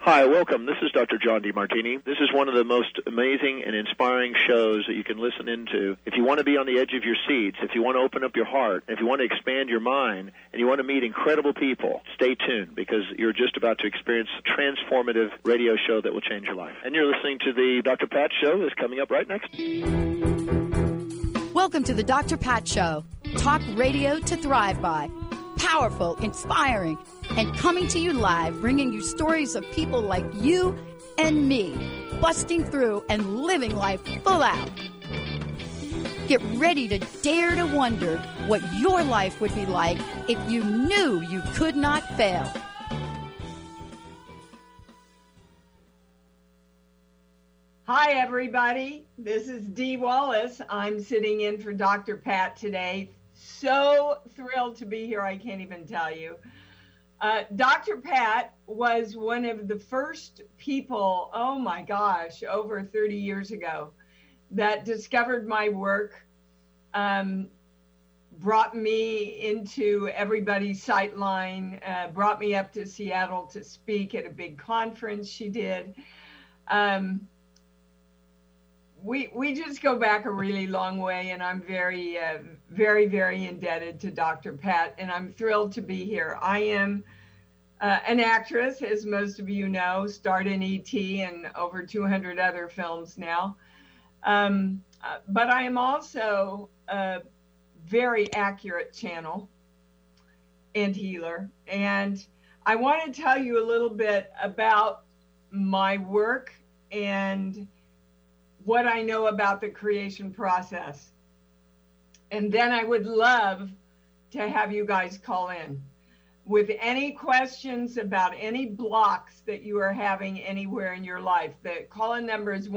Hi, welcome. This is Dr. John DeMartini. This is one of the most amazing and inspiring shows that you can listen into. If you want to be on the edge of your seats, if you want to open up your heart, if you want to expand your mind, and you want to meet incredible people, stay tuned because you're just about to experience a transformative radio show that will change your life. And you're listening to the Dr. Pat Show that's coming up right next. Welcome to the Dr. Pat Show. Talk radio to thrive by. Powerful, inspiring, and coming to you live, bringing you stories of people like you and me, busting through and living life full out. Get ready to dare to wonder what your life would be like if you knew you could not fail. Hi, everybody. This is Dee Wallace. I'm sitting in for Dr. Pat today. So thrilled to be here, I can't even tell you. Dr. Pat was one of the first people, oh my gosh, over 30 years ago, that discovered my work, brought me into everybody's sightline, brought me up to Seattle to speak at a big conference she did. We just go back a really long way, and I'm very, very indebted to Dr. Pat, and I'm thrilled to be here. I am an actress, as most of you know, starred in E.T. and over 200 other films now. But I am also a very accurate channel and healer. And I want to tell you a little bit about my work and what I know about the creation process. And then I would love to have you guys call in with any questions about any blocks that you are having anywhere in your life. The call-in number is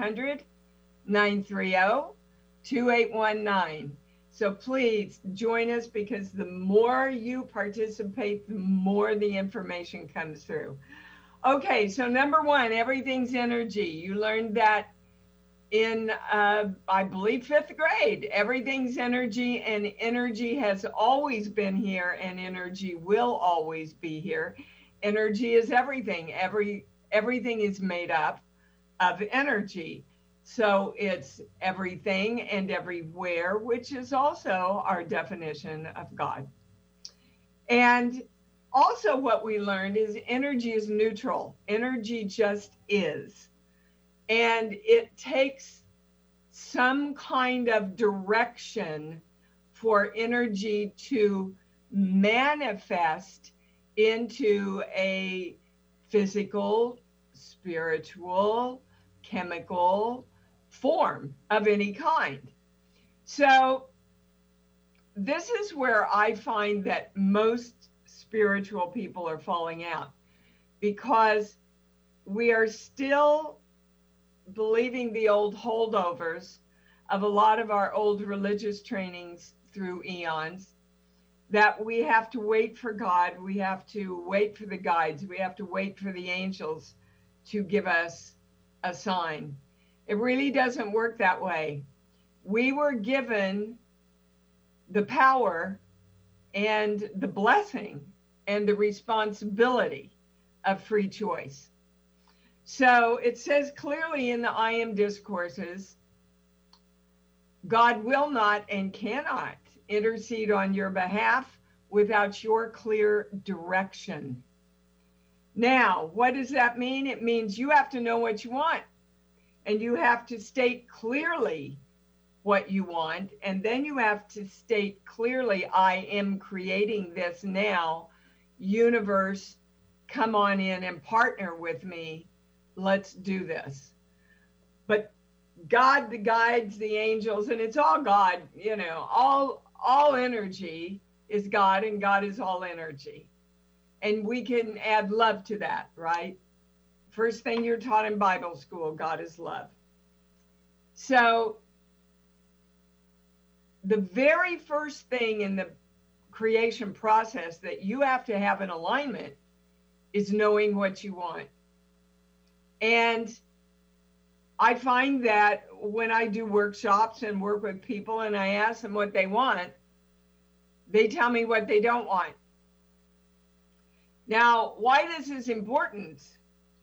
1-800-930-2819. So please join us, because the more you participate, the more the information comes through. Okay, so number one, everything's energy. You learned that in, I believe, 5th grade. Everything's energy, and energy has always been here, and energy will always be here. Energy is everything. Everything is made up of energy. So it's everything and everywhere, which is also our definition of God. And also what we learned is energy is neutral. Energy just is. And it takes some kind of direction for energy to manifest into a physical, spiritual, chemical form of any kind. So this is where I find that most spiritual people are falling out, because we are still believing the old holdovers of a lot of our old religious trainings through eons, that we have to wait for God, we have to wait for the guides, we have to wait for the angels to give us a sign. It really doesn't work that way. We were given the power and the blessing and the responsibility of free choice. So it says clearly in the I Am discourses, God will not and cannot intercede on your behalf without your clear direction. Now, what does that mean? It means you have to know what you want, and you have to state clearly what you want, and then you have to state clearly, I am creating this now. Universe, come on in and partner with me. Let's do this. But God, the guides, the angels, and it's all God, you know, all energy is God, and God is all energy. And we can add love to that, right? First thing you're taught in Bible school, God is love. So the very first thing in the creation process that you have to have in alignment is knowing what you want. And I find that when I do workshops and work with people and I ask them what they want, they tell me what they don't want. Now, why this is important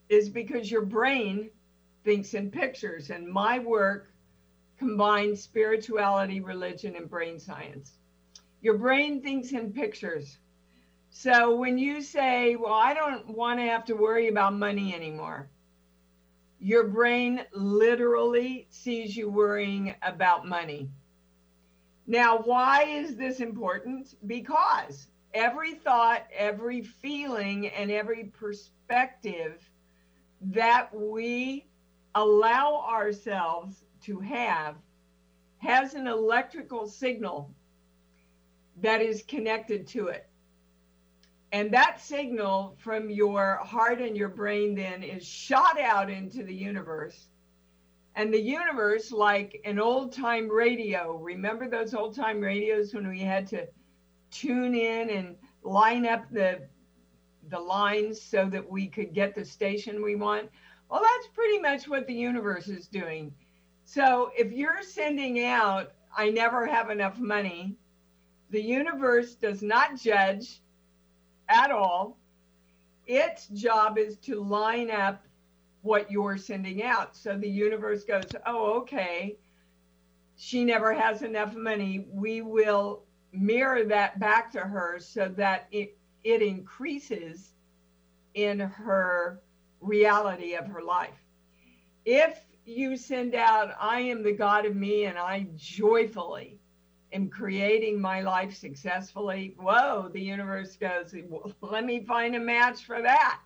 is because your brain thinks in pictures, and my work combines spirituality, religion, and brain science. Your brain thinks in pictures. So when you say, well, I don't want to have to worry about money anymore, your brain literally sees you worrying about money. Now, why is this important? Because every thought, every feeling, and every perspective that we allow ourselves to have has an electrical signal that is connected to it. And that signal from your heart and your brain then is shot out into the universe. And the universe, like an old-time radio, remember those old-time radios when we had to tune in and line up the lines so that we could get the station we want? Well, that's pretty much what the universe is doing. So if you're sending out, I never have enough money, the universe does not judge at all. Its job is to line up what you're sending out. So the universe goes, oh, okay, she never has enough money. We will mirror that back to her so that it increases in her reality of her life. If you send out, I am the God of me and I joyfully am creating my life successfully, whoa, the universe goes, well, let me find a match for that.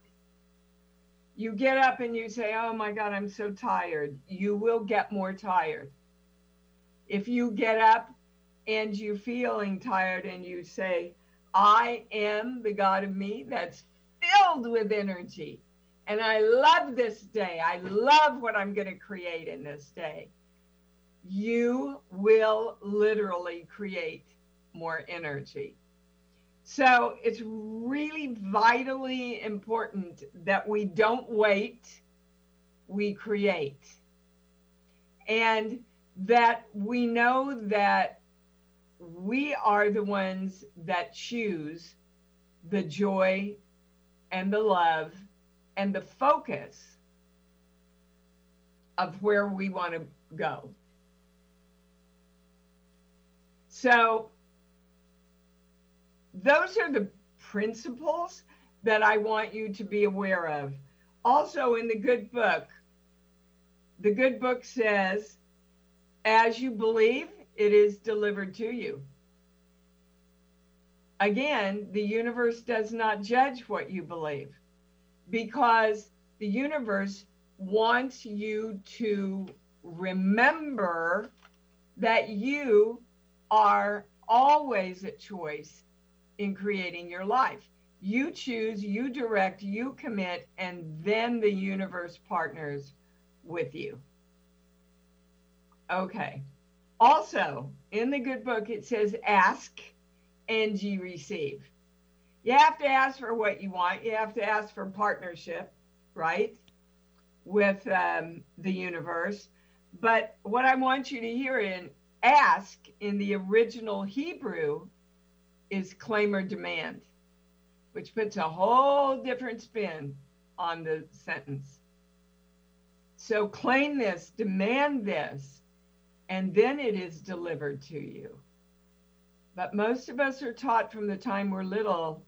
You get up and you say, oh my God, I'm so tired. You will get more tired. If you get up and you're feeling tired and you say, I am the God of me, that's filled with energy. And I love this day. I love what I'm going to create in this day. You will literally create more energy. So it's really vitally important that we don't wait, we create. And that we know that we are the ones that choose the joy and the love and the focus of where we want to go. So those are the principles that I want you to be aware of. Also in the good book says, as you believe, it is delivered to you. Again, the universe does not judge what you believe, because the universe wants you to remember that you are always at choice in creating your life. You choose, you direct, you commit, and then the universe partners with you. Okay. Also, in the good book, it says, ask and ye receive. You have to ask for what you want. You have to ask for partnership, right, with the universe. But what I want you to hear in ask in the original Hebrew is claim or demand, which puts a whole different spin on the sentence. So claim this, demand this, and then it is delivered to you. But most of us are taught from the time we're little,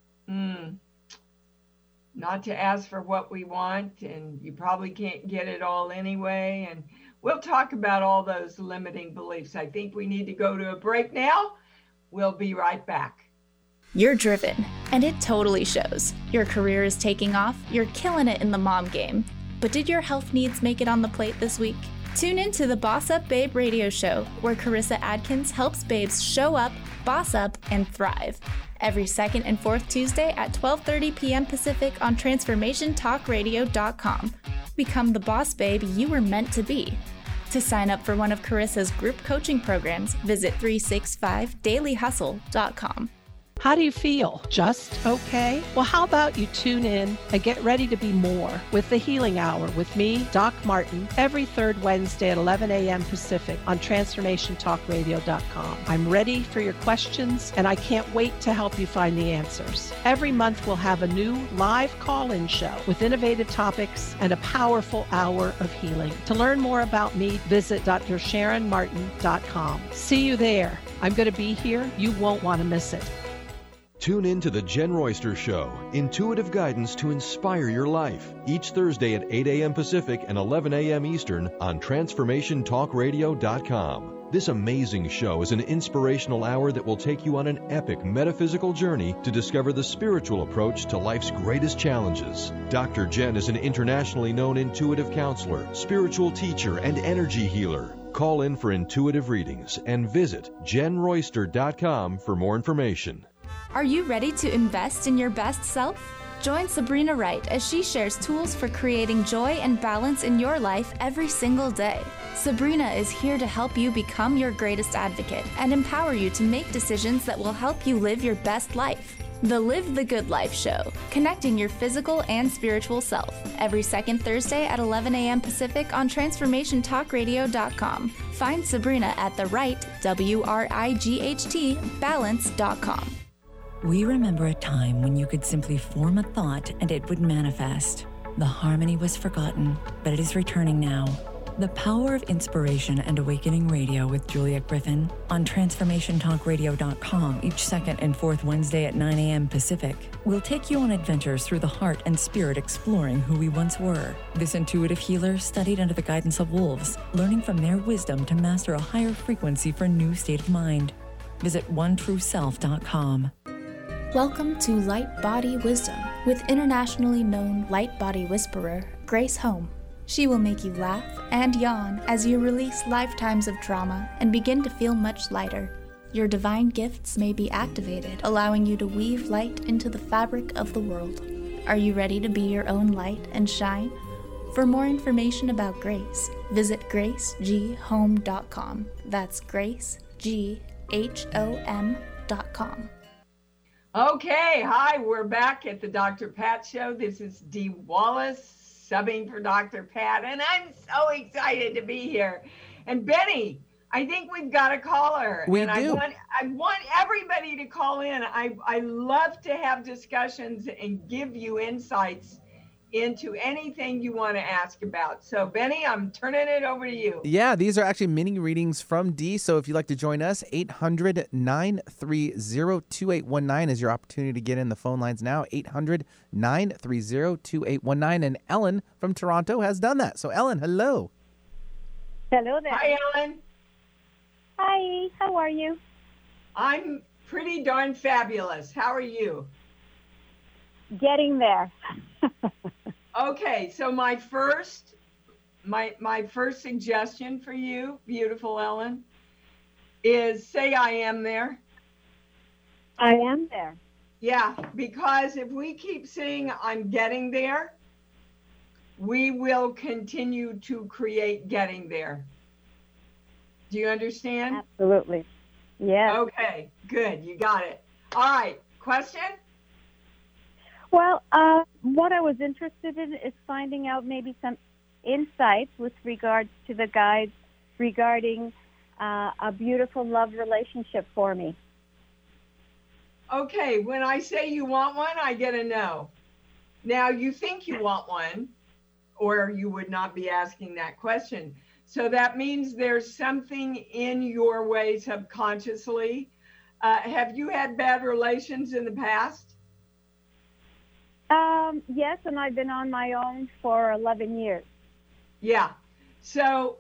not to ask for what we want, and you probably can't get it all anyway. And we'll talk about all those limiting beliefs. I think we need to go to a break now. We'll be right back. You're driven, and it totally shows. Your career is taking off, you're killing it in the mom game. But did your health needs make it on the plate this week? Tune in to the Boss Up Babe radio show, where Carissa Adkins helps babes show up, boss up, and thrive. Every second and fourth Tuesday at 12:30 p.m. Pacific on TransformationTalkRadio.com. Become the boss babe you were meant to be. To sign up for one of Carissa's group coaching programs, visit 365dailyhustle.com. How do you feel? Just okay? Well, how about you tune in and get ready to be more with the Healing Hour with me, Doc Martin, every third Wednesday at 11 a.m. Pacific on TransformationTalkRadio.com. I'm ready for your questions, and I can't wait to help you find the answers. Every month, we'll have a new live call-in show with innovative topics and a powerful hour of healing. To learn more about me, visit DrSharonMartin.com. See you there. I'm going to be here. You won't want to miss it. Tune in to The Jen Royster Show, intuitive guidance to inspire your life, each Thursday at 8 a.m. Pacific and 11 a.m. Eastern on TransformationTalkRadio.com. This amazing show is an inspirational hour that will take you on an epic metaphysical journey to discover the spiritual approach to life's greatest challenges. Dr. Jen is an internationally known intuitive counselor, spiritual teacher, and energy healer. Call in for intuitive readings and visit JenRoyster.com for more information. Are you ready to invest in your best self? Join Sabrina Wright as she shares tools for creating joy and balance in your life every single day. Sabrina is here to help you become your greatest advocate and empower you to make decisions that will help you live your best life. The Live the Good Life Show, connecting your physical and spiritual self, every second Thursday at 11 a.m. Pacific on TransformationTalkRadio.com. Find Sabrina at the right, WRIGHT, balance.com. We remember a time when you could simply form a thought and it would manifest. The harmony was forgotten, but it is returning now. The Power of Inspiration and Awakening Radio with Juliet Griffin on TransformationTalkRadio.com each second and fourth Wednesday at 9 a.m. Pacific. We'll take you on adventures through the heart and spirit, exploring who we once were. This intuitive healer studied under the guidance of wolves, learning from their wisdom to master a higher frequency for a new state of mind. Visit OneTrueSelf.com. Welcome to Light Body Wisdom with internationally known light body whisperer Grace Home. She will make you laugh and yawn as you release lifetimes of trauma and begin to feel much lighter. Your divine gifts may be activated, allowing you to weave light into the fabric of the world. Are you ready to be your own light and shine? For more information about Grace, visit GraceGHome.com. That's GraceGHOM.com. Okay, hi, we're back at the Dr. Pat Show. This is Dee Wallace, subbing for Dr. Pat, and I'm so excited to be here. And Benny, I think we've got a caller. We do. I want everybody to call in. I love to have discussions and give you insights into anything you want to ask about. So, Benny, I'm turning it over to you. Yeah, these are actually mini readings from Dee. So if you'd like to join us, 800-930-2819 is your opportunity to get in the phone lines now. 800-930-2819. And Ellen from Toronto has done that. So, Ellen, hello. Hello there. Hi, Ellen. Hi, how are you? I'm pretty darn fabulous. How are you? Getting there. Okay, so my first suggestion for you, beautiful Ellen, is say I am there. I am there. Yeah, because if we keep saying I'm getting there, we will continue to create getting there. Do you understand? Absolutely. Yeah. Okay, good. You got it. All right. Question? Well, what I was interested in is finding out maybe some insights with regards to the guides regarding a beautiful love relationship for me. Okay, when I say you want one, I get a no. Now, you think you want one, or you would not be asking that question. So that means there's something in your way subconsciously. Have you had bad relations in the past? Yes, and I've been on my own for 11 years. Yeah. So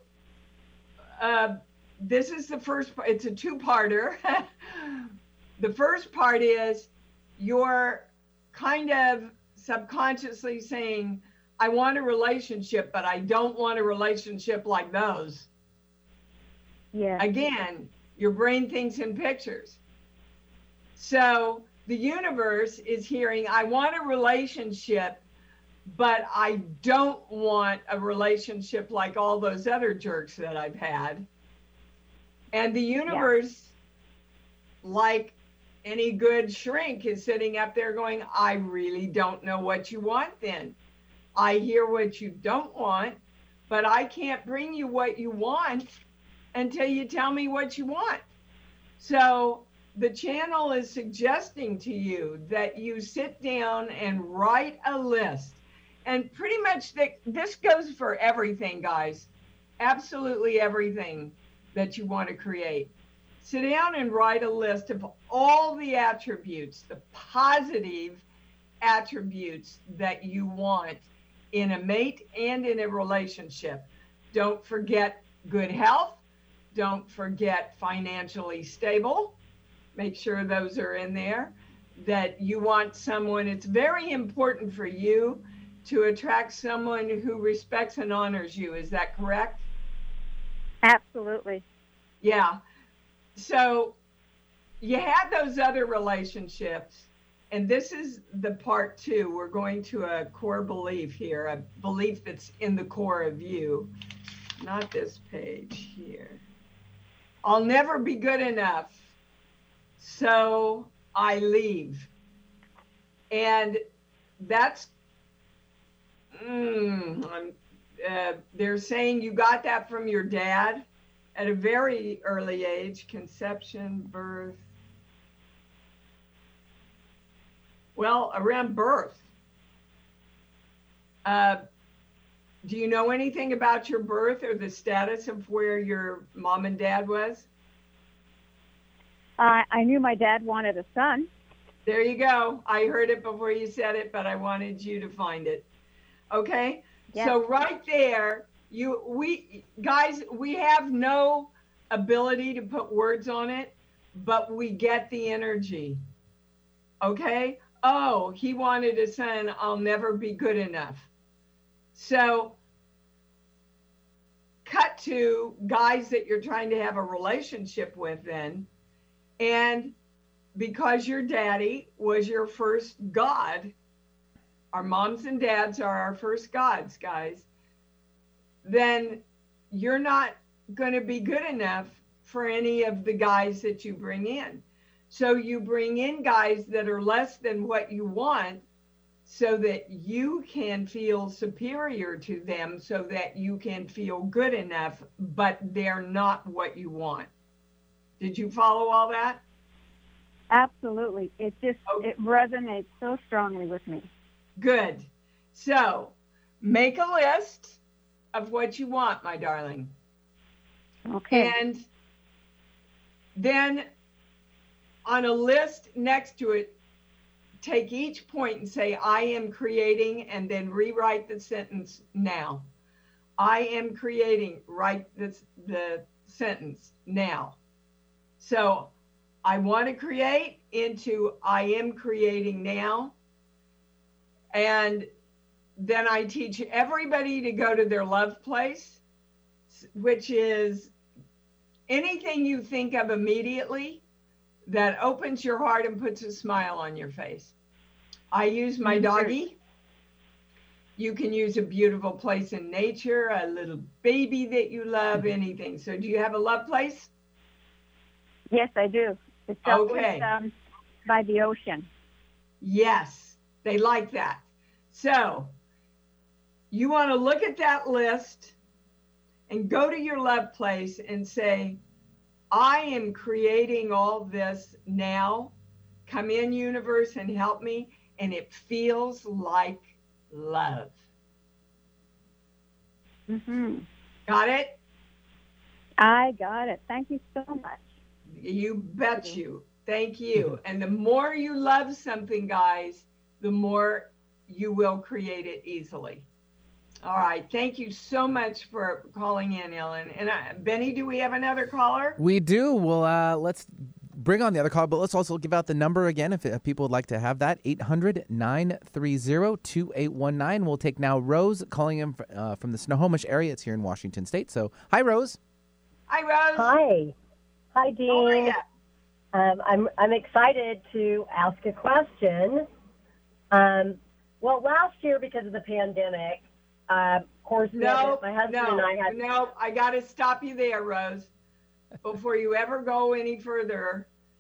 this is the first part. It's a two-parter. The first part is you're kind of subconsciously saying, I want a relationship, but I don't want a relationship like those. Yeah. Again, your brain thinks in pictures. So the universe is hearing, I want a relationship, but I don't want a relationship like all those other jerks that I've had. And the universe, like any good shrink is sitting up there going, I really don't know what you want then. I hear what you don't want, but I can't bring you what you want until you tell me what you want. So the channel is suggesting to you that you sit down and write a list. And pretty much this goes for everything, guys. Absolutely everything that you want to create. Sit down and write a list of all the attributes, the positive attributes that you want in a mate and in a relationship. Don't forget good health. Don't forget financially stable. Make sure those are in there. That you want someone, it's very important for you to attract someone who respects and honors you. Is that correct? Absolutely. Yeah. So you had those other relationships, and this is the part 2. We're going to a core belief here, a belief that's in the core of you. Not this page here. I'll never be good enough, so I leave. And that's, they're saying you got that from your dad at a very early age, conception, birth. Well, around birth. Do you know anything about your birth or the status of where your mom and dad was? I knew my dad wanted a son. There you go. I heard it before you said it, but I wanted you to find it. Okay? Yes. So right there, we have no ability to put words on it, but we get the energy. Okay? Oh, he wanted a son. I'll never be good enough. So cut to guys that you're trying to have a relationship with then. And because your daddy was your first God, our moms and dads are our first gods, guys, then you're not going to be good enough for any of the guys that you bring in. So you bring in guys that are less than what you want so that you can feel superior to them, so that you can feel good enough, but they're not what you want. Did you follow all that? Absolutely. It resonates so strongly with me. Good. So make a list of what you want, my darling. Okay. And then on a list next to it, take each point and say, I am creating, and then rewrite the sentence now. I am creating, write the sentence now. So I want to create into I am creating now. And then I teach everybody to go to their love place, which is anything you think of immediately that opens your heart and puts a smile on your face. I use my doggy. You can use a beautiful place in nature, a little baby that you love, anything. So do you have a love place? Yes, I do. It's okay. By the ocean. Yes, they like that. So you want to look at that list and go to your love place and say, I am creating all this now. Come in, universe, and help me. And it feels like love. Mm-hmm. Got it? I got it. Thank you so much. You bet you. Thank you. And the more you love something, guys, the more you will create it easily. All right. Thank you so much for calling in, Ellen. And Benny, do we have another caller? We do. Well, let's bring on the other call, but let's also give out the number again if people would like to have that. 800-930-2819. We'll take now Rose calling in from the Snohomish area. It's here in Washington State. So, hi, Rose. Hi, Rose. Hi. Hi, Dean. I'm excited to ask a question. Well, last year, because of the pandemic, of course, my husband and I had... No, I got to stop you there, Rose. Before you ever go any further,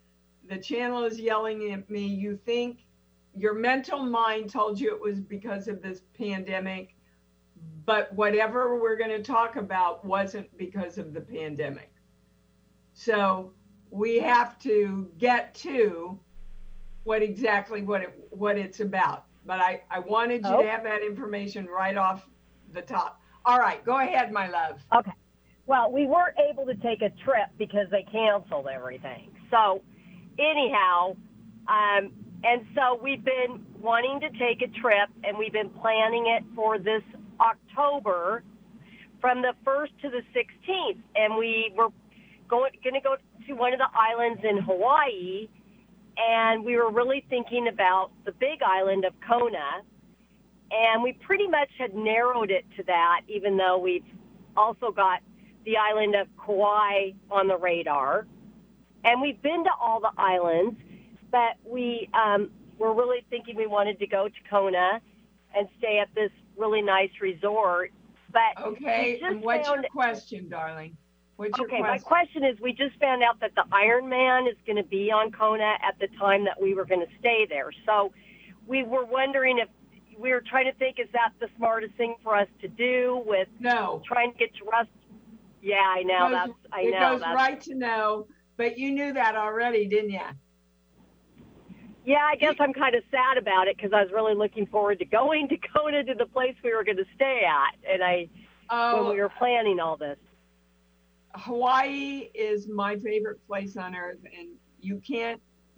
the channel is yelling at me. You think your mental mind told you it was because of this pandemic, but whatever we're going to talk about wasn't because of the pandemic. So we have to get to what it's about. But I wanted you to have that information right off the top. All right, go ahead, my love. Okay. Well, we weren't able to take a trip because they canceled everything. So anyhow, and so we've been wanting to take a trip, and we've been planning it for this October from the 1st to the 16th. And we were going to go to one of the islands in Hawaii, and we were really thinking about the big island of Kona. And we pretty much had narrowed it to that, even though we've also got the island of Kauai on the radar. And we've been to all the islands, but we were really thinking we wanted to go to Kona and stay at this really nice resort. But okay, and what's your question, darling? What's your question? My question is, we just found out that the Ironman is going to be on Kona at the time that we were going to stay there. So we were wondering if we were trying to think, is that the smartest thing for us to do with trying to get to rest? Yeah, I know. It goes right to no, but you knew that already, didn't you? Yeah, I guess I'm kind of sad about it because I was really looking forward to going to Kona, to the place we were going to stay at, and when we were planning all this. Hawaii is my favorite place on earth, and you can't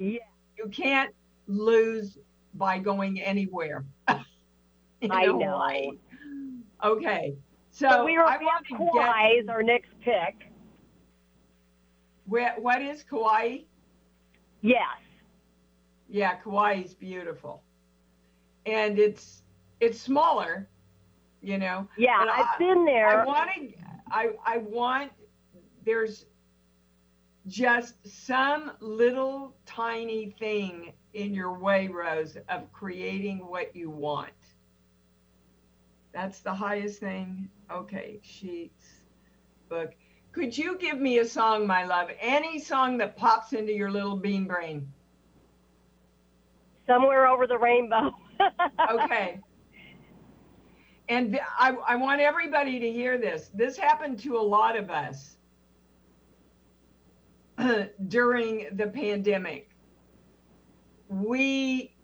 lose by going anywhere. I know. Hawaii. Okay, so we were Kauai is our next pick. What is Kauai? Yes. Yeah, Kauai is beautiful, and it's smaller, you know. Yeah, I've been there. I want. There's just some little tiny thing in your way, Rose, of creating what you want. That's the highest thing. Okay, sheets, book. Could you give me a song, my love? Any song that pops into your little bean brain. Somewhere Over the Rainbow. Okay. And I want everybody to hear this. This happened to a lot of us during the pandemic. We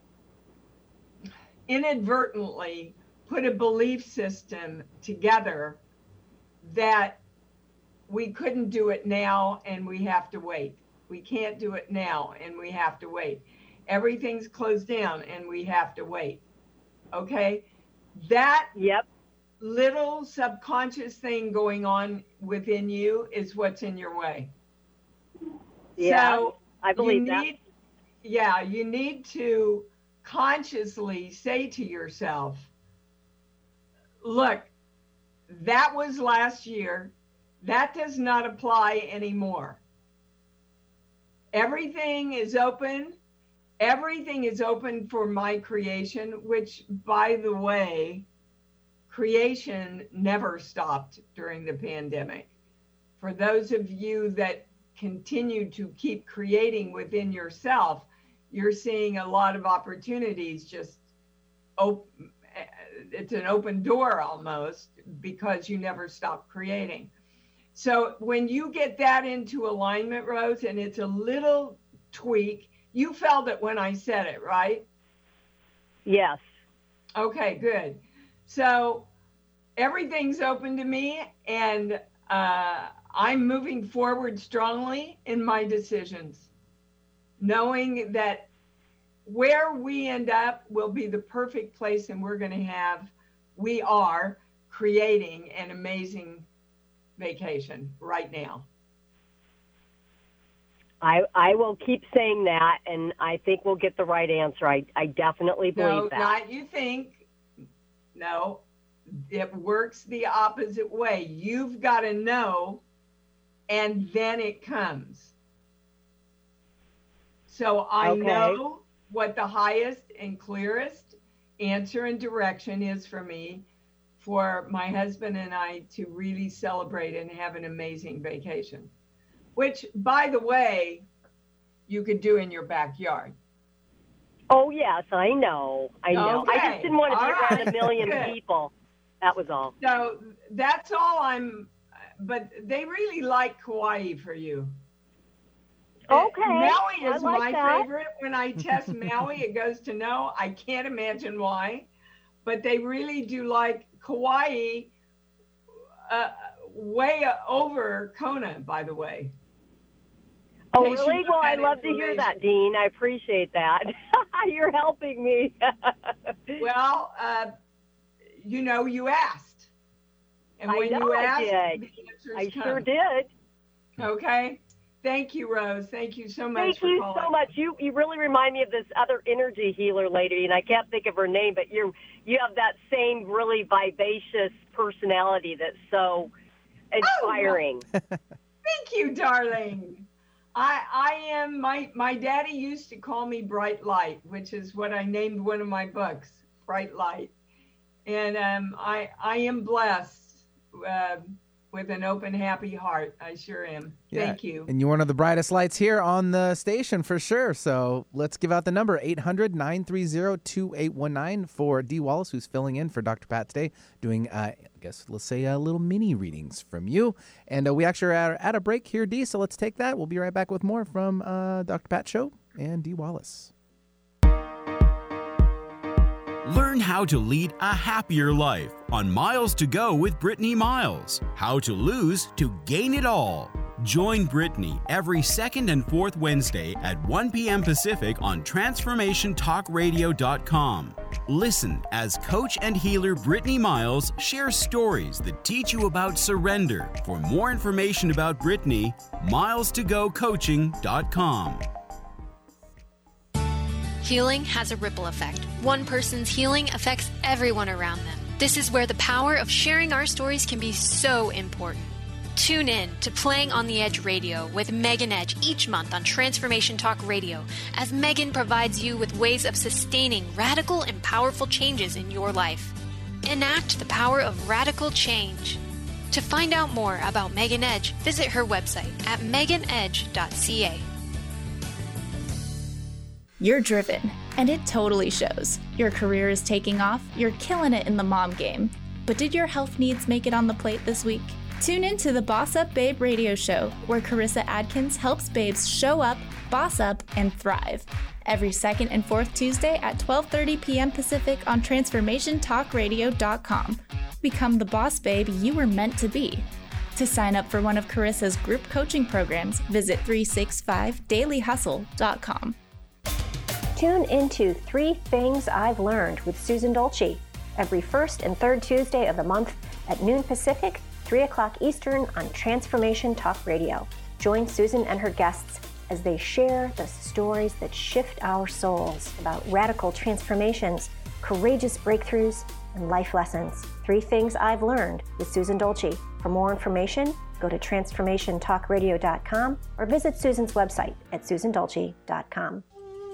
inadvertently put a belief system together that we couldn't do it now and we have to wait. We can't do it now and we have to wait. Everything's closed down and we have to wait. Okay? That little subconscious thing going on within you is what's in your way. Yeah, so I believe that. Yeah, you need to consciously say to yourself, look, that was last year. That does not apply anymore. Everything is open. Everything is open for my creation, which, by the way, creation never stopped during the pandemic. For those of you that continue to keep creating within yourself, you're seeing a lot of opportunities just open. It's an open door almost because you never stop creating. So when you get that into alignment, Rose, and it's a little tweak, you felt it when I said it, right? Yes. Okay, good. So everything's open to me, and I'm moving forward strongly in my decisions, knowing that where we end up will be the perfect place, and we are creating an amazing vacation right now. I will keep saying that, and I think we'll get the right answer. I definitely believe that. No, not you think. No, it works the opposite way. You've got to know, and then it comes. So I know what the highest and clearest answer and direction is for me, for my husband and I to really celebrate and have an amazing vacation. Which, by the way, you could do in your backyard. Oh, yes, I know. I know. Okay. I just didn't want to be around right. a million Good. people. That was all. So that's all but they really like Kauai for you. Okay. Maui is I like my that. favorite. When I test Maui, it goes to no. I can't imagine why, but they really do like Kauai way over Kona, by the way. Oh, In case you really? want Well, that I'd love to hear that, Dean. I appreciate that. You're helping me. Well, you asked. And I when know you I asked, did. the answers I come. sure did. Okay. Thank you, Rose. Thank you so much Thank for you calling. so much. You really remind me of this other energy healer lady, and I can't think of her name, but you have that same really vivacious personality that's so inspiring. Oh, thank you, darling. I am, my daddy used to call me Bright Light, which is what I named one of my books, Bright Light. And I am blessed with an open, happy heart. I sure am. Yeah. Thank you. And you're one of the brightest lights here on the station for sure. So let's give out the number, 800-930-2819 for Dee Wallace, who's filling in for Dr. Pat today, doing, let's say, little mini readings from you. And we actually are at a break here, Dee, so let's take that. We'll be right back with more from Dr. Pat Show and Dee Wallace. Learn how to lead a happier life on Miles to Go with Brittany Miles. How to lose to gain it all. Join Brittany every second and fourth Wednesday at 1 p.m. Pacific on TransformationTalkRadio.com. Listen as coach and healer Brittany Miles shares stories that teach you about surrender. For more information about Brittany, milestogocoaching.com. Healing has a ripple effect. One person's healing affects everyone around them. This is where the power of sharing our stories can be so important. Tune in to Playing on the Edge Radio with Megan Edge each month on Transformation Talk Radio, as Megan provides you with ways of sustaining radical and powerful changes in your life. Enact the power of radical change. To find out more about Megan Edge, visit her website at meganedge.ca. You're driven, and it totally shows. Your career is taking off, you're killing it in the mom game. But did your health needs make it on the plate this week? Tune in to the Boss Up Babe radio show, where Carissa Adkins helps babes show up, boss up, and thrive. Every second and fourth Tuesday at 12:30 p.m. Pacific on TransformationTalkRadio.com. Become the boss babe you were meant to be. To sign up for one of Carissa's group coaching programs, visit 365dailyhustle.com. Tune into 3 Things I've Learned with Susan Dolce every first and third Tuesday of the month at noon Pacific, 3 o'clock Eastern on Transformation Talk Radio. Join Susan and her guests as they share the stories that shift our souls about radical transformations, courageous breakthroughs, and life lessons. 3 Things I've Learned with Susan Dolce. For more information, go to TransformationTalkRadio.com or visit Susan's website at susandolce.com.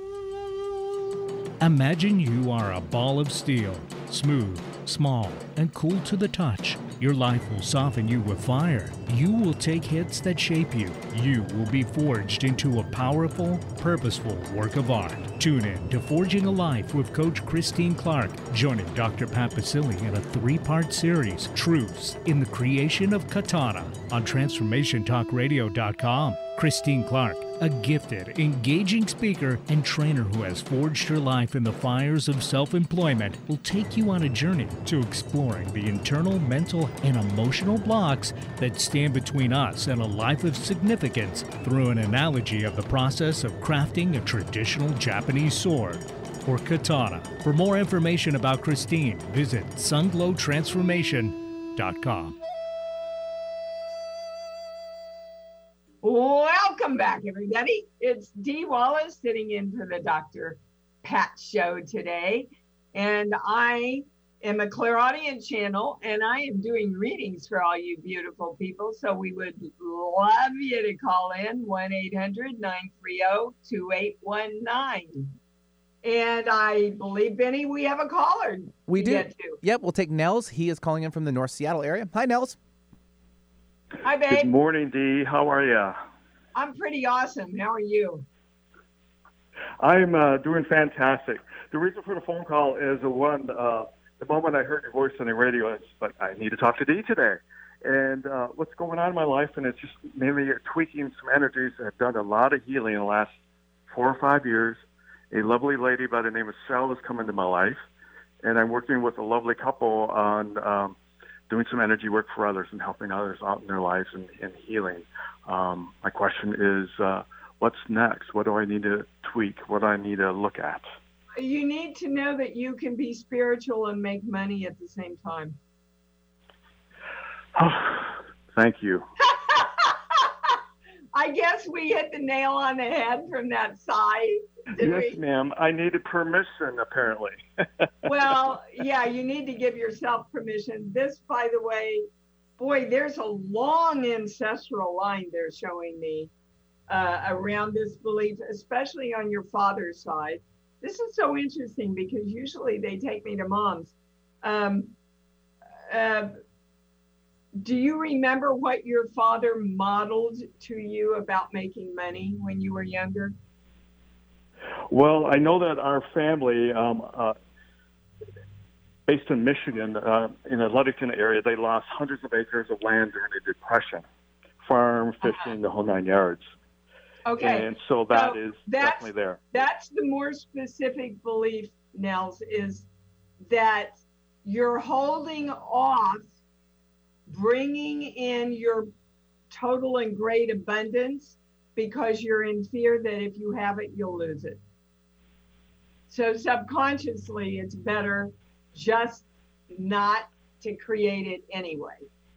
Imagine you are a ball of steel, smooth, small, and cool to the touch. Your life will soften you with fire. You will take hits that shape you. You will be forged into a powerful, purposeful work of art. Tune in to Forging a Life with Coach Christine Clark, joining Dr. Pat Basili in a 3-part series, Truths in the Creation of Katana, on TransformationTalkRadio.com. Christine Clark, a gifted, engaging speaker and trainer who has forged her life in the fires of self-employment, will take you on a journey to exploring the internal, mental, and emotional blocks that stand between us and a life of significance through an analogy of the process of crafting a traditional Japanese sword, or katana. For more information about Christine, visit sunglowtransformation.com. Welcome back, everybody. It's Dee Wallace sitting in for the Dr. Pat Show today. And I am a clairaudient channel, and I am doing readings for all you beautiful people. So we would love you to call in 1-800-930-2819. And I believe, Benny, we have a caller. We do. Get to. Yep, we'll take Nels. He is calling in from the North Seattle area. Hi, Nels. Hi, babe. Good morning, Dee. How are you? I'm pretty awesome. How are you? I'm doing fantastic. The reason for the phone call is the moment I heard your voice on the radio, but I need to talk to Dee today. And what's going on in my life, and it's just mainly tweaking some energies. I've done a lot of healing in the last 4 or 5 years. A lovely lady by the name of Sal has come into my life, and I'm working with a lovely couple on doing some energy work for others and helping others out in their lives and healing. My question is, what's next? What do I need to tweak? What do I need to look at? You need to know that you can be spiritual and make money at the same time. Oh, thank you. I guess we hit the nail on the head from that side. Yes, ma'am. I needed permission, apparently. Well, yeah, you need to give yourself permission. This, by the way, boy, there's a long ancestral line they're showing me around this belief, especially on your father's side. This is so interesting because usually they take me to moms. Do you remember what your father modeled to you about making money when you were younger? Well, I know that our family, based in Michigan, in the Ludington area, they lost hundreds of acres of land during the Depression, farm, fishing, the whole 9 yards. Okay. And so that is definitely there. That's the more specific belief, Nels, is that you're holding off bringing in your total and great abundance because you're in fear that if you have it, you'll lose it. So subconsciously, it's better just not to create it anyway.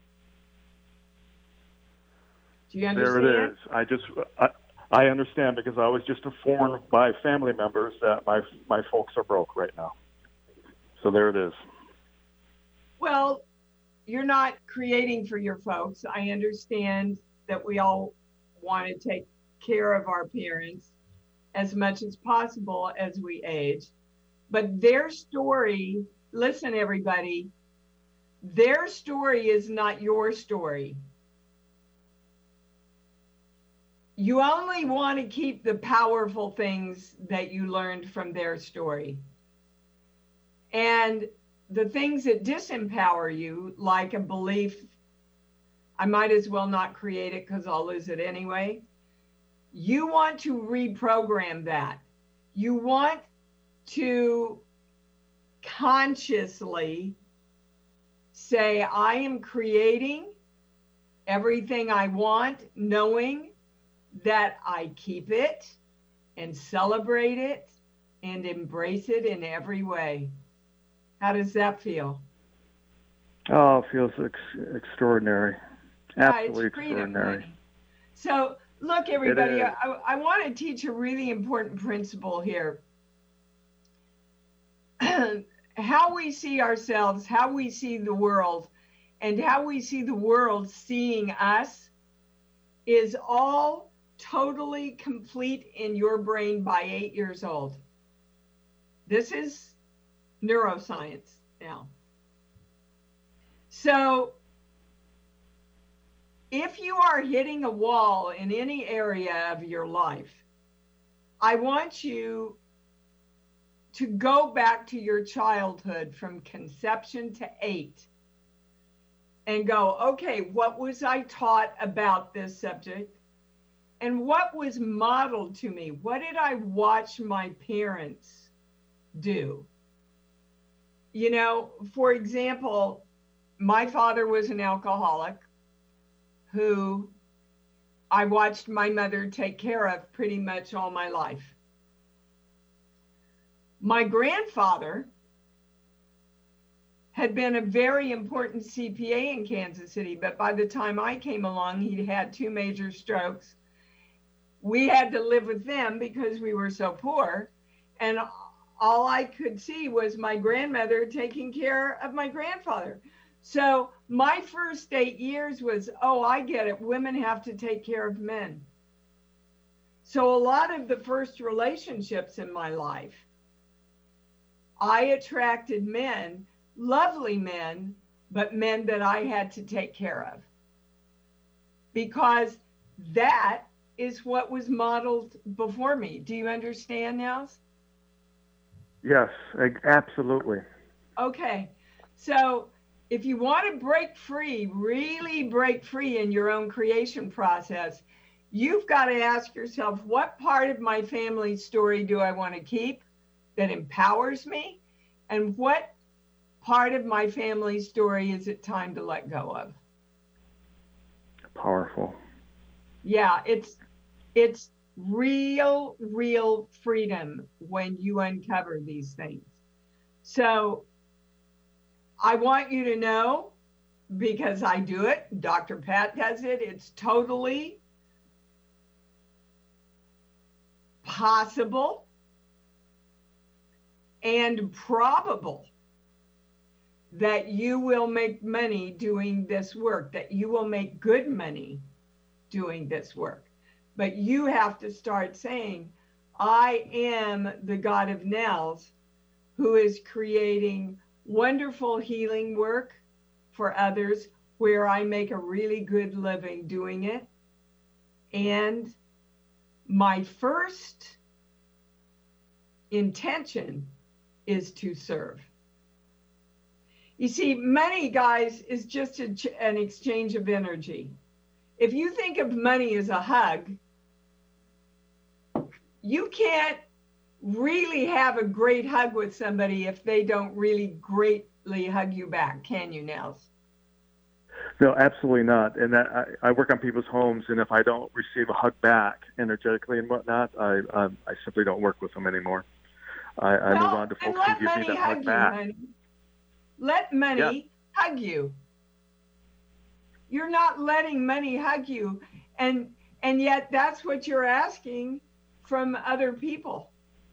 Do you understand? There it is. I understand because I was just informed by family members that my folks are broke right now. So there it is. Well, you're not creating for your folks. I understand that we all want to take care of our parents as much as possible as we age. But their story, listen, everybody, their story is not your story. You only want to keep the powerful things that you learned from their story. And the things that disempower you, like a belief, I might as well not create it because I'll lose it anyway. You want to reprogram that. You want to consciously say, I am creating everything I want, knowing that I keep it and celebrate it and embrace it in every way. How does that feel? Oh, it feels extraordinary. Absolutely it's extraordinary. So, look, everybody, I want to teach a really important principle here. How we see ourselves, how we see the world, and how we see the world seeing us is all totally complete in your brain by 8 years old. This is neuroscience now. So if you are hitting a wall in any area of your life, I want you to go back to your childhood from conception to 8 and go, okay, what was I taught about this subject? And what was modeled to me? What did I watch my parents do? You know, for example, my father was an alcoholic who I watched my mother take care of pretty much all my life. My grandfather had been a very important CPA in Kansas City, but by the time I came along, he'd had 2 major strokes. We had to live with them because we were so poor. And all I could see was my grandmother taking care of my grandfather. So my first 8 years was, oh, I get it. Women have to take care of men. So a lot of the first relationships in my life, I attracted men, lovely men, but men that I had to take care of. Because that is what was modeled before me. Do you understand now? Yes, absolutely. Okay. So if you want to break free, really break free in your own creation process, you've got to ask yourself, what part of my family story do I want to keep that empowers me? And what part of my family story is it time to let go of? Powerful. Yeah, it's real freedom when you uncover these things. So I want you to know, because I do it, Dr. Pat does it, it's totally possible and probable that you will make money doing this work, that you will make good money doing this work. But you have to start saying, I am the God of Nels who is creating wonderful healing work for others where I make a really good living doing it. And my first intention is to serve. You see, money, guys, is just an exchange of energy. If you think of money as a hug, you can't really have a great hug with somebody if they don't really greatly hug you back, can you, Nels? No, absolutely not. And that I work on people's homes, and if I don't receive a hug back energetically and whatnot, I simply don't work with them anymore. I move on to folks who give me that hug back. Honey. Let money hug you. You're not letting money hug you, and yet that's what you're asking from other people.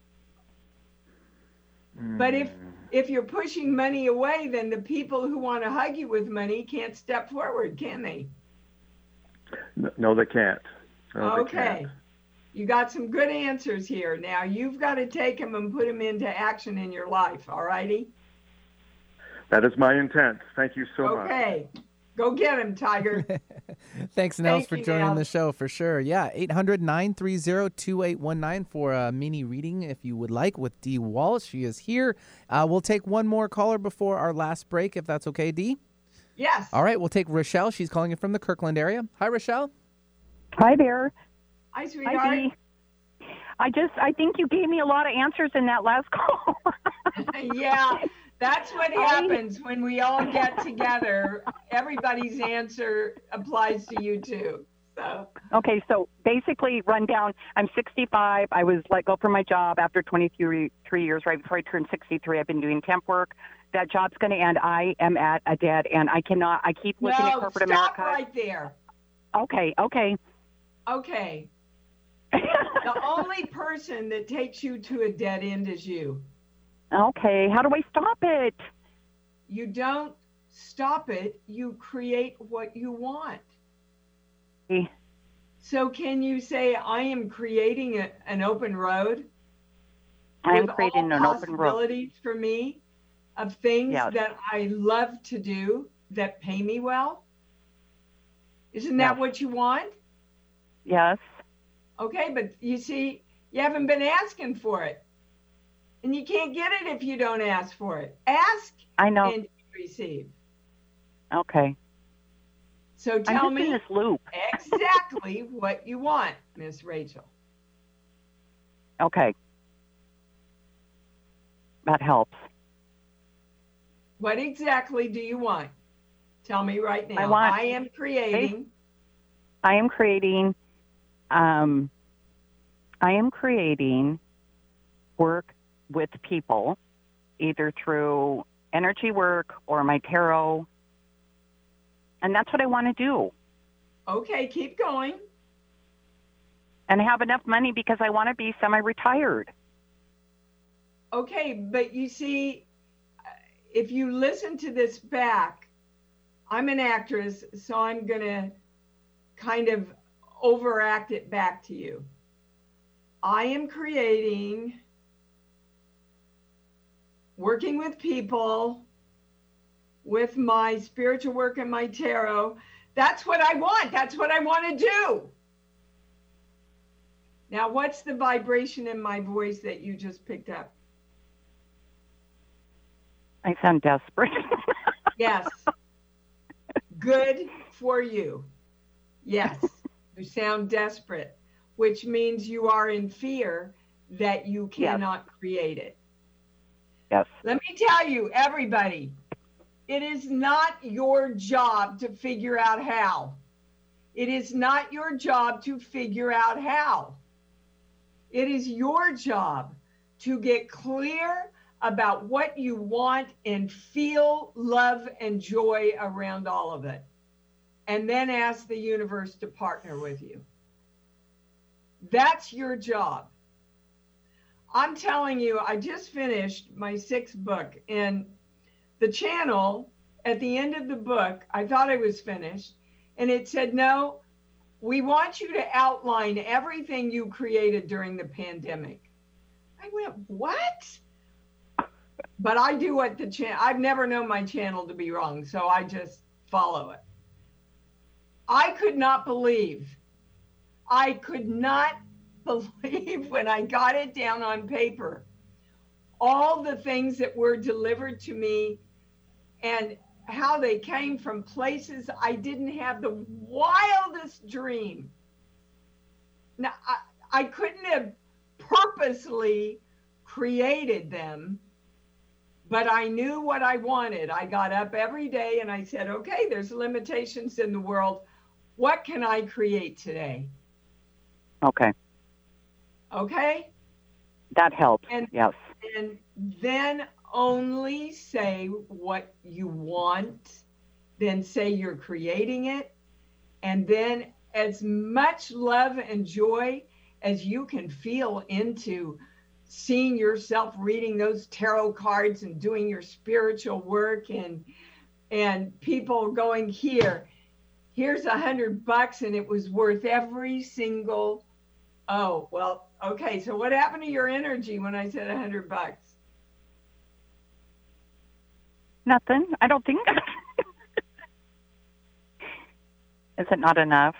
But if you're pushing money away, then the people who want to hug you with money can't step forward, can they? No, they can't. No, okay. They can't. You got some good answers here. Now you've got to take them and put them into action in your life. All righty? That is my intent. Thank you so much. Okay. Go get him, Tiger. Thanks, Nels, for joining the show for sure. Yeah, 800-930-2819 for a mini reading if you would like with Dee Wallace. She is here. We'll take one more caller before our last break, if that's okay, Dee? Yes. All right, we'll take Rochelle. She's calling in from the Kirkland area. Hi, Rochelle. Hi there. Hi, sweetheart. Hi, Dee. I think you gave me a lot of answers in that last call. Yeah. That's what happens when we all get together. Everybody's answer applies to you too. So. Okay, so basically, rundown. I'm 65. I was let go from my job after 23 years. Right before I turned 63, I've been doing temp work. That job's going to end. I am at a dead end. I cannot. I keep looking at corporate America. Stop right there. Okay. The only person that takes you to a dead end is you. Okay, how do I stop it? You don't stop it. You create what you want. Okay. So can you say, I am creating an open road? I am creating an open road. Possibilities for me of things that I love to do that pay me well? Isn't that what you want? Yes. Okay, but you see, you haven't been asking for it. And you can't get it if you don't ask for it. Ask and you receive. Okay. So tell me in this loop. exactly what you want, Miss Rachel. Okay. That helps. What exactly do you want? Tell me right now. I am creating work with people, either through energy work or my tarot. And that's what I want to do. Okay, keep going. And have enough money because I want to be semi-retired. Okay, but you see, if you listen to this back, I'm an actress, so I'm going to kind of overact it back to you. I am creating, working with people, with my spiritual work and my tarot. That's what I want. That's what I want to do. Now, what's the vibration in my voice that you just picked up? I sound desperate. Yes. Good for you. Yes. You sound desperate, which means you are in fear that you cannot create it. Yes. Let me tell you, everybody, it is not your job to figure out how. It is not your job to figure out how. It is your job to get clear about what you want and feel love and joy around all of it. And then ask the universe to partner with you. That's your job. I'm telling you, I just finished my 6th book, and the channel at the end of the book, I thought I was finished, and it said, no, we want you to outline everything you created during the pandemic. I went, what? But I do what the channel, I've never known my channel to be wrong, so I just follow it. I could not believe when I got it down on paper, all the things that were delivered to me and how they came from places I didn't have the wildest dream. Now, I couldn't have purposely created them, but I knew what I wanted. I got up every day and I said, okay, there's limitations in the world. What can I create today? Okay. Okay? That helps, yes. And then only say what you want, then say you're creating it, and then as much love and joy as you can feel into seeing yourself reading those tarot cards and doing your spiritual work and people going, here's $100 and it was worth every single. Oh, well, okay. So what happened to your energy when I said $100? Nothing. I don't think. Is it not enough?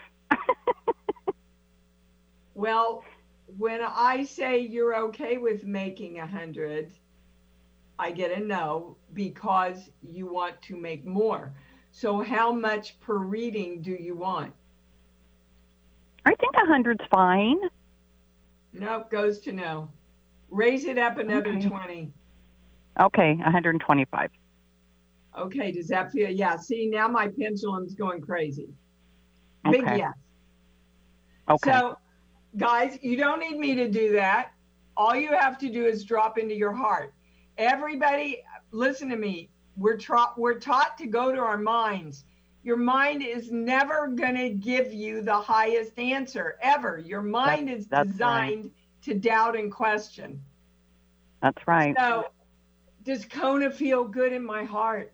Well, when I say you're okay with making 100, I get a no because you want to make more. So how much per reading do you want? I think 100's fine. Nope, goes to no. Raise it up another 20. Okay, 125. Okay, does that feel? Yeah, see, now my pendulum's going crazy. Okay. Big yes. Okay. So, guys, you don't need me to do that. All you have to do is drop into your heart. Everybody, listen to me. We're taught to go to our minds. Your mind is never going to give you the highest answer, ever. Your mind is designed to doubt and question. That's right. So, does Kona feel good in my heart?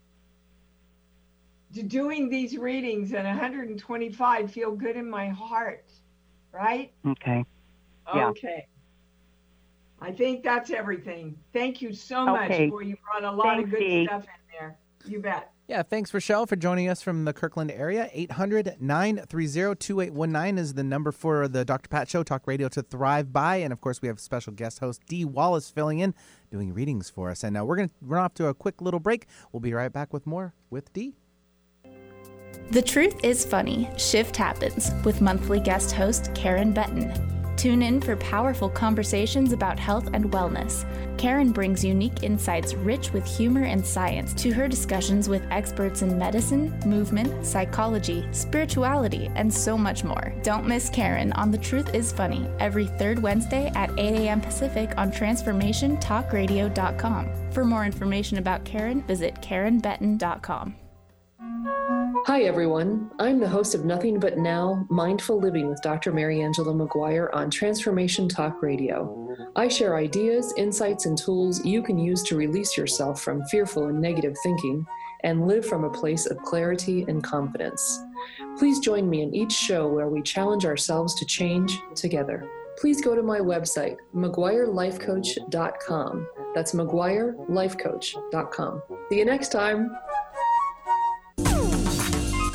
Doing these readings at 125 feel good in my heart, right? Okay. Yeah. Okay. I think that's everything. Thank you so much. Boy, you brought a lot of good stuff in there. You bet. Yeah, thanks, Rochelle, for joining us from the Kirkland area. 800-930-2819 is the number for the Dr. Pat Show, Talk Radio to Thrive By. And, of course, we have special guest host Dee Wallace filling in, doing readings for us. And now we're going to run off to a quick little break. We'll be right back with more with Dee. The Truth is Funny, Shift Happens, with monthly guest host Karen Betten. Tune in for powerful conversations about health and wellness. Karen brings unique insights rich with humor and science to her discussions with experts in medicine, movement, psychology, spirituality, and so much more. Don't miss Karen on The Truth is Funny every third Wednesday at 8 a.m. Pacific on TransformationTalkRadio.com. For more information about Karen, visit KarenBetten.com. Hi, everyone. I'm the host of Nothing But Now, Mindful Living with Dr. Mary Angela McGuire on Transformation Talk Radio. I share ideas, insights, and tools you can use to release yourself from fearful and negative thinking and live from a place of clarity and confidence. Please join me in each show where we challenge ourselves to change together. Please go to my website, McGuireLifeCoach.com. That's McGuireLifeCoach.com. See you next time.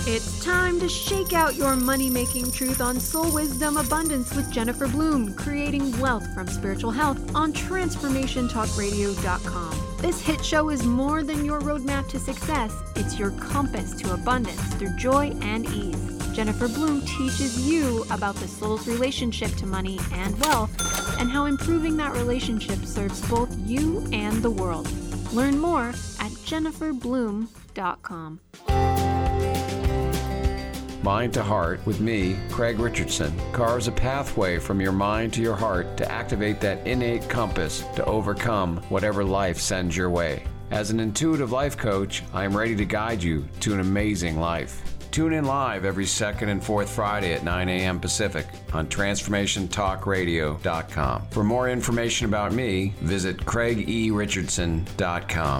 It's time to shake out your money-making truth on Soul Wisdom Abundance with Jennifer Bloom, creating wealth from spiritual health on TransformationTalkRadio.com. This hit show is more than your roadmap to success. It's your compass to abundance through joy and ease. Jennifer Bloom teaches you about the soul's relationship to money and wealth and how improving that relationship serves both you and the world. Learn more at jenniferbloom.com. Mind to Heart with me, Craig Richardson, carves a pathway from your mind to your heart to activate that innate compass to overcome whatever life sends your way. As an intuitive life coach, I am ready to guide you to an amazing life. Tune in live every second and fourth Friday at 9 a.m. Pacific on TransformationTalkRadio.com. For more information about me, visit CraigERichardson.com.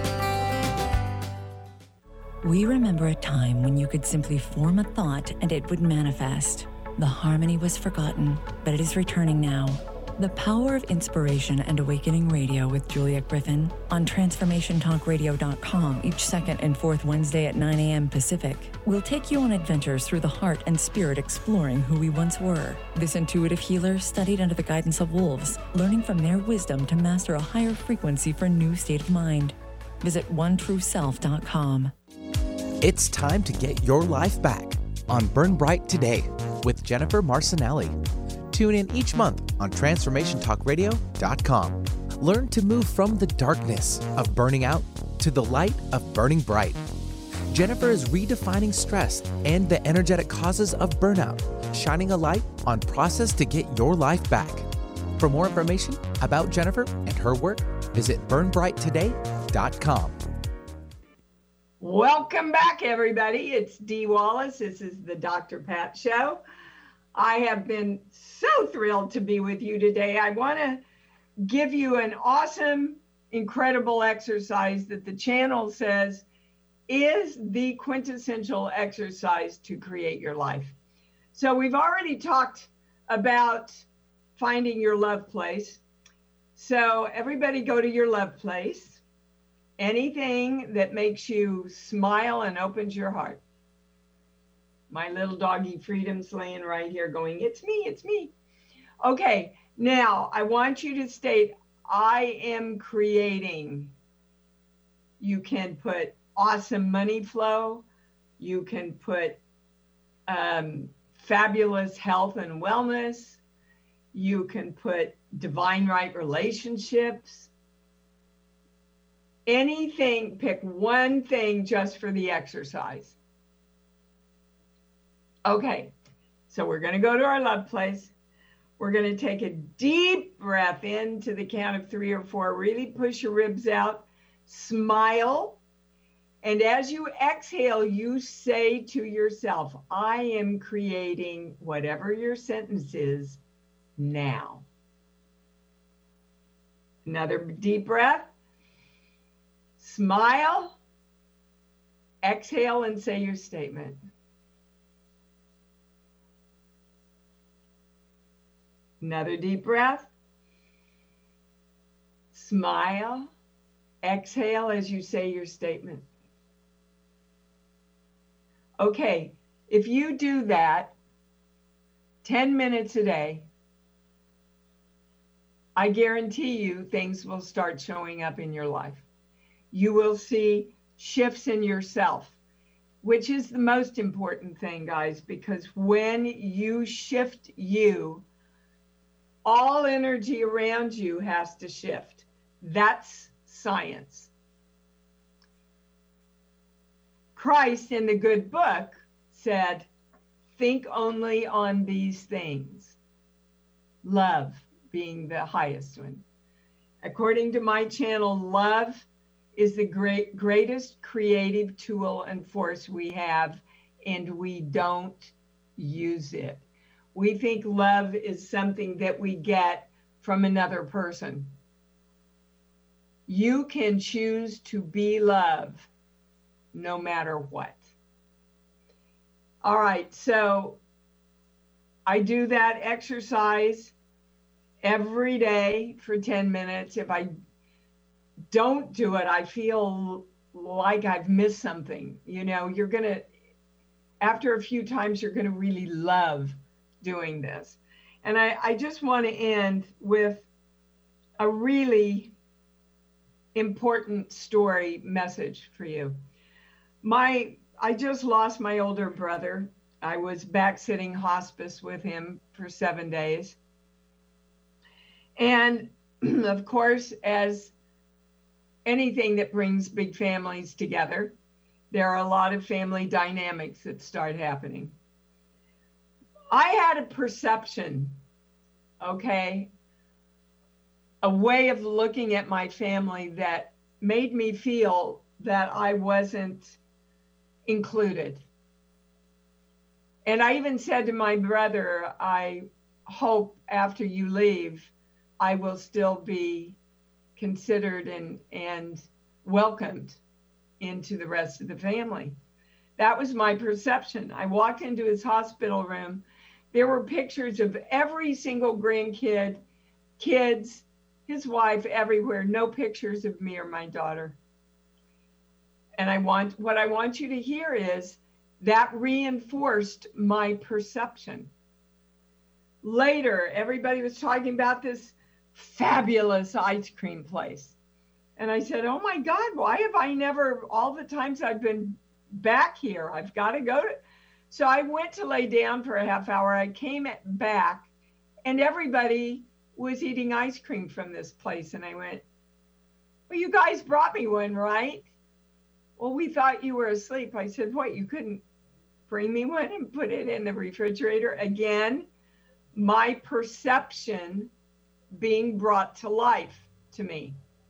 We remember a time when you could simply form a thought and it would manifest. The harmony was forgotten, but it is returning now. The Power of Inspiration and Awakening Radio with Juliet Griffin on TransformationTalkRadio.com each second and fourth Wednesday at 9 a.m. Pacific. We'll take you on adventures through the heart and spirit, exploring who we once were. This intuitive healer studied under the guidance of wolves, learning from their wisdom to master a higher frequency for a new state of mind. Visit OneTrueSelf.com. It's time to get your life back on Burn Bright Today with Jennifer Marcinelli. Tune in each month on TransformationTalkRadio.com. Learn to move from the darkness of burning out to the light of burning bright. Jennifer is redefining stress and the energetic causes of burnout, shining a light on process to get your life back. For more information about Jennifer and her work, visit burnbrighttoday.com. Welcome back, everybody. It's Dee Wallace. This is the Dr. Pat Show. I have been so thrilled to be with you today. I want to give you an awesome, incredible exercise that the channel says is the quintessential exercise to create your life. So we've already talked about finding your love place. So everybody go to your love place. Anything that makes you smile and opens your heart. My little doggy Freedom's laying right here going, it's me, it's me. Okay, now I want you to state, I am creating. You can put awesome money flow. You can put fabulous health and wellness. You can put divine right relationships. Anything, pick one thing just for the exercise. Okay, so we're going to go to our love place. We're going to take a deep breath in to the count of 3 or 4. Really push your ribs out. Smile. And as you exhale, you say to yourself, I am creating whatever your sentence is now. Another deep breath. Smile, exhale, and say your statement. Another deep breath. Smile, exhale as you say your statement. Okay, if you do that 10 minutes a day, I guarantee you things will start showing up in your life. You will see shifts in yourself, which is the most important thing, guys, because when you shift you, all energy around you has to shift. That's science. Christ in the good book said, think only on these things. Love being the highest one. According to my channel, love is the greatest creative tool and force we have, and we don't use it. We think love is something that we get from another person. You can choose to be love no matter what. All right, so I do that exercise every day for 10 minutes. If I don't do it, I feel like I've missed something. You know, you're gonna, after a few times, you're going to really love doing this. And I just want to end with a really important story message for you. I just lost my older brother. I was back sitting hospice with him for 7 days. And of course, as anything that brings big families together, there are a lot of family dynamics that start happening. I had a perception, okay, a way of looking at my family that made me feel that I wasn't included. And I even said to my brother, I hope after you leave, I will still be considered and welcomed into the rest of the family. That was my perception. I walked into his hospital room. There were pictures of every single grandkid, kids, his wife, everywhere. No pictures of me or my daughter. And what I want you to hear is that reinforced my perception. Later, everybody was talking about this fabulous ice cream place. And I said, oh my God, why have I never, all the times I've been back here, I've got to go to. So I went to lay down for a half hour. I came back and everybody was eating ice cream from this place. And I went, well, you guys brought me one, right? Well, we thought you were asleep. I said, what, you couldn't bring me one and put it in the refrigerator? Again, my perception being brought to life to me.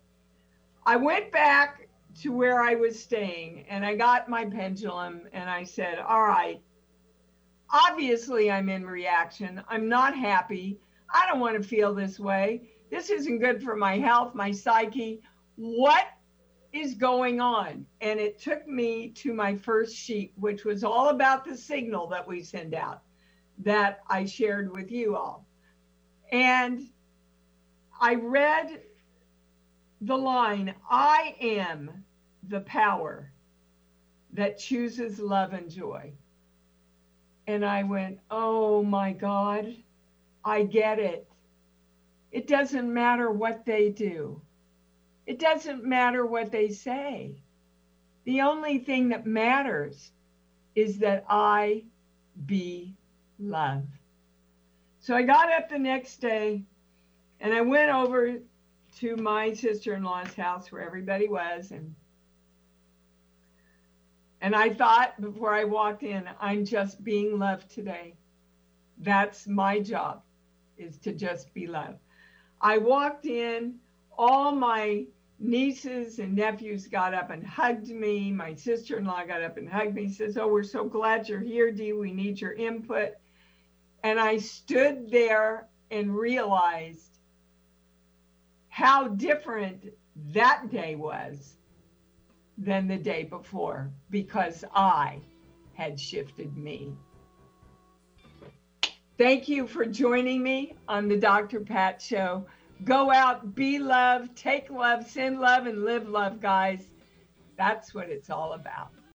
I went back to where I was staying and I got my pendulum and I said, all right, obviously I'm in reaction. I'm not happy. I don't want to feel this way. This isn't good for my health, my psyche. What is going on? And it took me to my first sheet, which was all about the signal that we send out that I shared with you all. And I read the line, I am the power that chooses love and joy. And I went, oh my God, I get it. It doesn't matter what they do. It doesn't matter what they say. The only thing that matters is that I be love. So I got up the next day and I went over to my sister-in-law's house where everybody was. And I thought before I walked in, I'm just being loved today. That's my job, is to just be loved. I walked in, all my nieces and nephews got up and hugged me. My sister-in-law got up and hugged me, says, oh, we're so glad you're here, Dee. We need your input. And I stood there and realized how different that day was than the day before, because I had shifted me. Thank you for joining me on the Dr. Pat Show. Go out, be love, take love, send love, and live love, guys. That's what it's all about.